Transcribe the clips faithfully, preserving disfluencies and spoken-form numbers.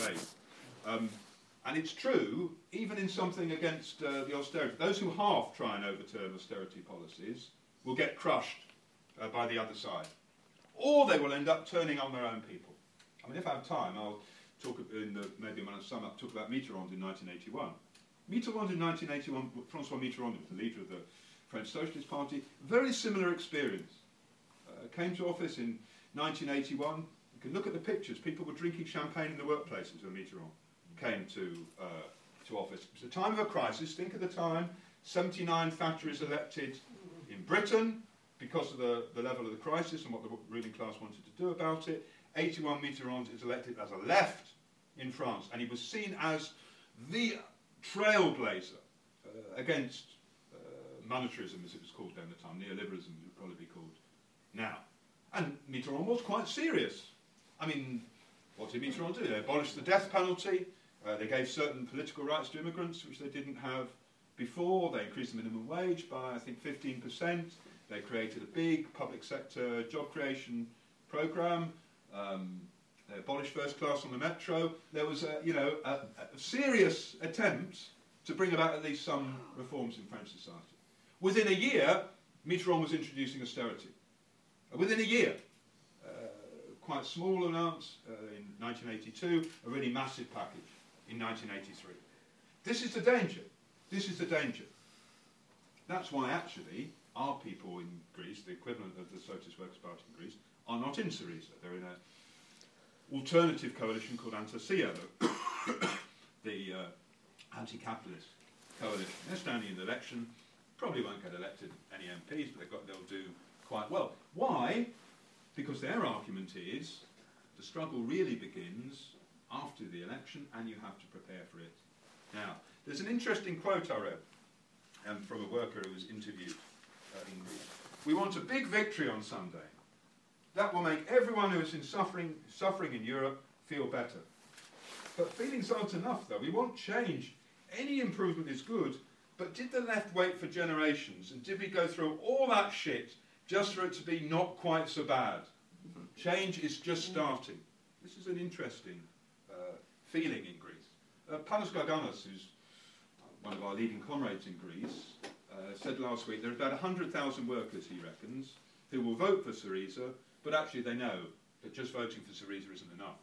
debate. Um, and it's true, even in something against uh, the austerity. Those who half try and overturn austerity policies will get crushed uh, by the other side. Or they will end up turning on their own people. I mean, if I have time, I'll talk in the, maybe when I sum up, talk about Mitterrand in nineteen eighty-one. Mitterrand in nineteen eighty-one, Francois Mitterrand was the leader of the French Socialist Party, very similar experience. Uh, came to office in nineteen eighty-one. You can look at the pictures. People were drinking champagne in the workplaces when Mitterrand came to, uh, to office. It was a time of a crisis. Think of the time. seventy-nine Thatcher is elected in Britain because of the, the level of the crisis and what the ruling class wanted to do about it. eighty-one Mitterrand is elected as a left in France, and he was seen as the trailblazer uh, against uh, monetarism, as it was called then at the time. Neoliberalism would probably be called now. And Mitterrand was quite serious. I mean, what did Mitterrand do? They abolished the death penalty. Uh, they gave certain political rights to immigrants, which they didn't have before. They increased the minimum wage by, I think, fifteen percent. They created a big public sector job creation programme. Um, they abolished first class on the metro. There was, a, you know, a, a serious attempt to bring about at least some reforms in French society. Within a year, Mitterrand was introducing austerity. Uh, within a year, uh, quite small amounts uh, in nineteen eighty-two, a really massive package in nineteen eighty-three. This is the danger. This is the danger. That's why actually our people in Greece, the equivalent of the Socialist Workers' Party in Greece, are not in Syriza. They're in an alternative coalition called Antasia, the uh, anti-capitalist coalition. They're standing in the election, probably won't get elected any M Ps, but they've got, they'll do quite well. Why? Because their argument is the struggle really begins after the election and you have to prepare for it now. There's an interesting quote I read um, from a worker who was interviewed uh, in Greece. We want a big victory on Sunday. That will make everyone who is in suffering, suffering in Europe feel better. But feelings aren't enough, though. We want change. Any improvement is good, but did the left wait for generations? And did we go through all that shit just for it to be not quite so bad? Change is just starting. This is an interesting uh, feeling in Greece. Uh, Panos Garganas, who's one of our leading comrades in Greece, uh, said last week there are about one hundred thousand workers, he reckons, who will vote for Syriza, but actually they know that just voting for Syriza isn't enough.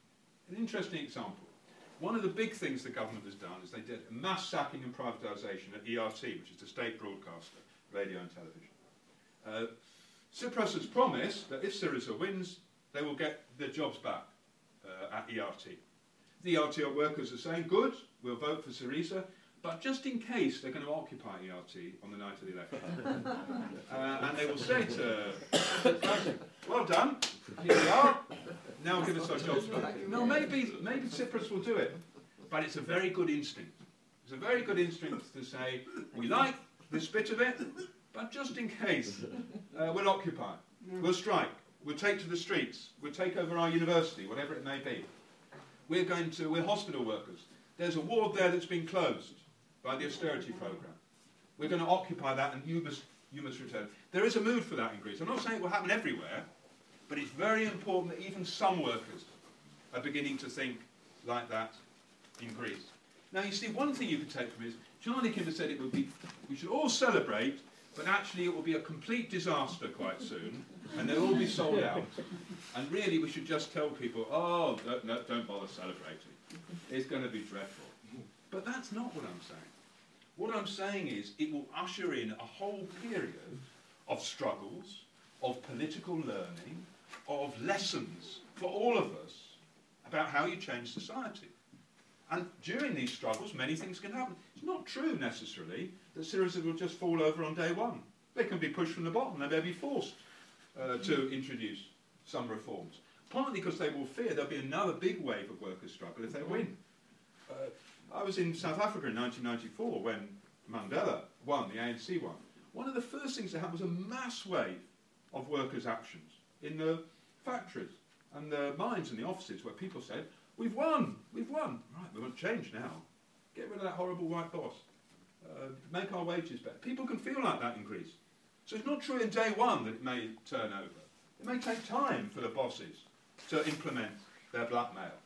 An interesting example. One of the big things the government has done is they did a mass sacking and privatisation at E R T, which is the state broadcaster, radio and television. Uh, Tsipras has promised that if Syriza wins, they will get their jobs back uh, at E R T. The E R T workers are saying, good, we'll vote for Syriza, but just in case they're going to occupy E R T on the night of the election. uh, and they will say to Tsipras, well done, here we are, now give us our jobs back. No, maybe, maybe Tsipras will do it, but it's a very good instinct. It's a very good instinct to say, we like this bit of it, but just in case, uh, we'll occupy, we'll strike, we'll take to the streets, we'll take over our university, whatever it may be. We're going to, we're hospital workers. There's a ward there that's been closed by the austerity programme. We're going to occupy that and you must, you must return. There is a mood for that in Greece. I'm not saying it will happen everywhere, but it's very important that even some workers are beginning to think like that in Greece. Now you see, one thing you could take from it is, Charlie Kimber said it would be, we should all celebrate, but actually it will be a complete disaster quite soon, and they'll all be sold out. And really we should just tell people, oh, don't, no, don't bother celebrating. It's going to be dreadful. But that's not what I'm saying. What I'm saying is it will usher in a whole period of struggles, of political learning, of lessons for all of us about how you change society. And during these struggles, many things can happen. It's not true, necessarily, that Syriza will just fall over on day one. They can be pushed from the bottom. They may be forced uh, to introduce some reforms. Partly because they will fear there'll be another big wave of workers' struggle if they win. Uh, I was in South Africa in nineteen ninety-four when Mandela won, the A N C won. One of the first things that happened was a mass wave of workers' actions in the factories and the mines and the offices where people said, we've won, we've won. Right, we want change now. Get rid of that horrible white boss. Uh, make our wages better. People can feel like that in Greece. So it's not true in day one that it may turn over. It may take time for the bosses to implement their blackmail.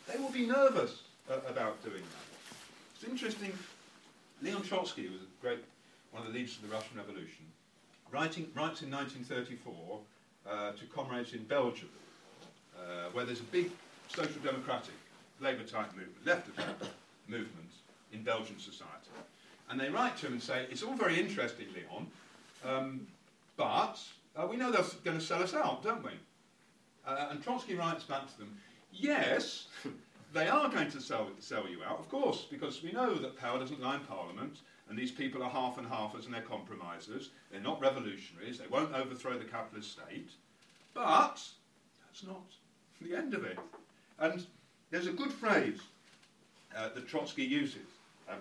they will be nervous uh, about doing that. It's interesting, Leon Trotsky, who was a great, one of the leaders of the Russian Revolution, writing, writes in nineteen thirty-four uh, to comrades in Belgium, uh, where there's a big social democratic, Labour-type movement, left-type movement in Belgian society. And they write to him and say, it's all very interesting, Leon, um, but uh, we know they're going to sell us out, don't we? Uh, and Trotsky writes back to them, yes, they are going to sell, sell you out, of course, because we know that power doesn't lie in Parliament, and these people are half and halfers and they're compromisers, they're not revolutionaries, they won't overthrow the capitalist state, but that's not the end of it. And there's a good phrase uh, that Trotsky uses. Um,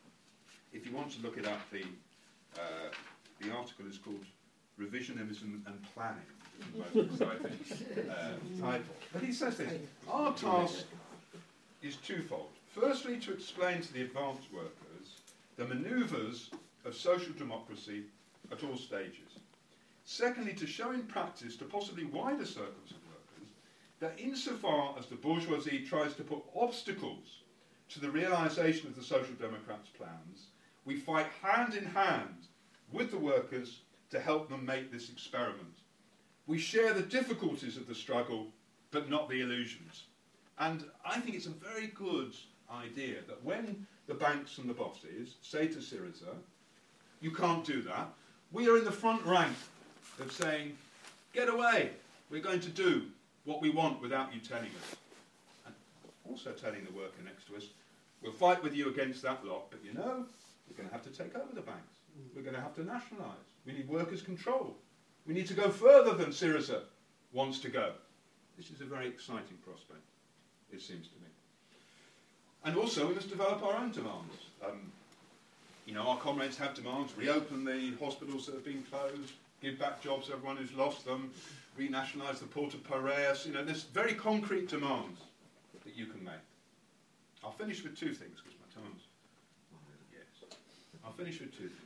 if you want to look it up, the, uh, the article is called Revisionism and Planning. Most exciting uh, title. But he says this, our task is twofold. Firstly, to explain to the advanced workers the manoeuvres of social democracy at all stages. Secondly, to show in practice to possibly wider circles of workers that insofar as the bourgeoisie tries to put obstacles to the realisation of the Social Democrats' plans, we fight hand in hand with the workers to help them make this experiment. We share the difficulties of the struggle, but not the illusions. And I think it's a very good idea that when the banks and the bosses say to Syriza, you can't do that, we are in the front rank of saying, get away, we're going to do what we want without you telling us. And also telling the worker next to us, we'll fight with you against that lot, but you know, we're going to have to take over the banks. We're going to have to nationalise. We need workers' control. We need to go further than Syriza wants to go. This is a very exciting prospect, it seems to me. And also, we must develop our own demands. Um, you know, our comrades have demands. Reopen the hospitals that have been closed, give back jobs to everyone who's lost them, renationalise the port of Piraeus. You know, there's very concrete demands that you can make. I'll finish with two things, because my time's... Yes. I'll finish with two things.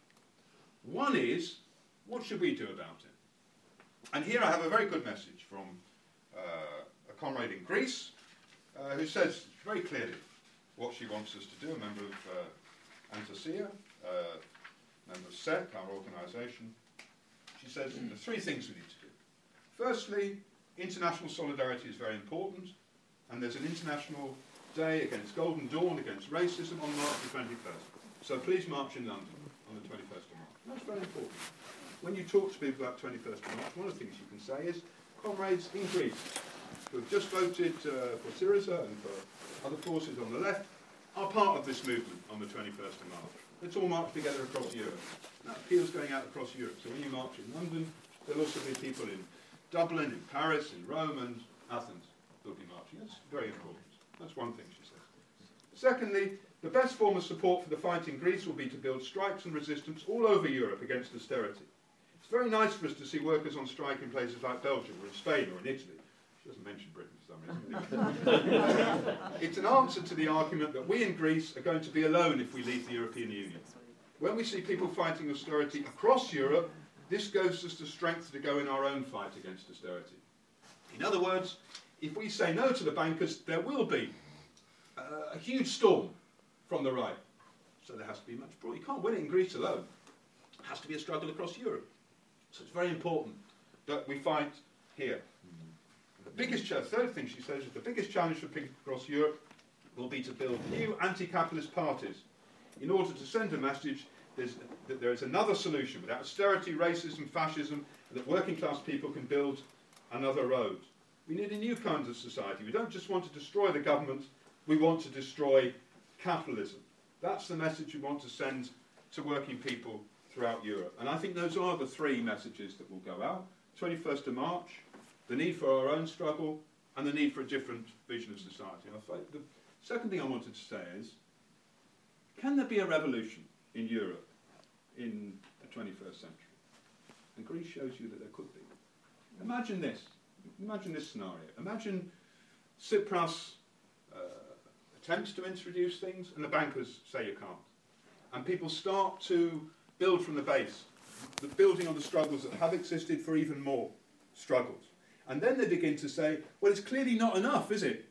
One is, what should we do about it? And here I have a very good message from uh, a comrade in Greece uh, who says very clearly what she wants us to do, a member of uh, Antasia, uh, member of S E C, our organisation. She says there are three things we need to do. Firstly, international solidarity is very important, and there's an international day against Golden Dawn, against racism on March the twenty-first. So please march in London on the twenty-first of March. That's very important. When you talk to people about twenty-first of March, one of the things you can say is, comrades in Greece who have just voted uh, for Syriza and for other forces on the left are part of this movement on the twenty-first of March. Let's all march together across Europe. That appeal's going out across Europe. So when you march in London, there'll also be people in Dublin, in Paris, in Rome and Athens who'll be marching. That's very important. That's one thing she says. Secondly, the best form of support for the fight in Greece will be to build strikes and resistance all over Europe against austerity. It's very nice for us to see workers on strike in places like Belgium or in Spain or in Italy. She doesn't mention Britain for some reason. It's an answer to the argument that we in Greece are going to be alone if we leave the European Union. When we see people fighting austerity across Europe, this gives us the strength to go in our own fight against austerity. In other words, if we say no to the bankers, there will be uh, a huge storm from the right. So there has to be much broad. You can't win it in Greece alone. It has to be a struggle across Europe. So it's very important that we fight here. The biggest challenge, third thing she says, is the biggest challenge for people across Europe will be to build new anti-capitalist parties in order to send a message that there is another solution without austerity, racism, fascism, and that working class people can build another road. We need a new kind of society. We don't just want to destroy the government, we want to destroy capitalism. That's the message we want to send to working people throughout Europe. And I think those are the three messages that will go out. twenty-first of March, the need for our own struggle, and the need for a different vision of society. The second thing I wanted to say is, can there be a revolution in Europe in the twenty-first century? And Greece shows you that there could be. Imagine this. Imagine this scenario. Imagine Tsipras uh, attempts to introduce things, and the bankers say you can't. And people start to build from the base, the building on the struggles that have existed for even more struggles. And then they begin to say, well, it's clearly not enough, is it,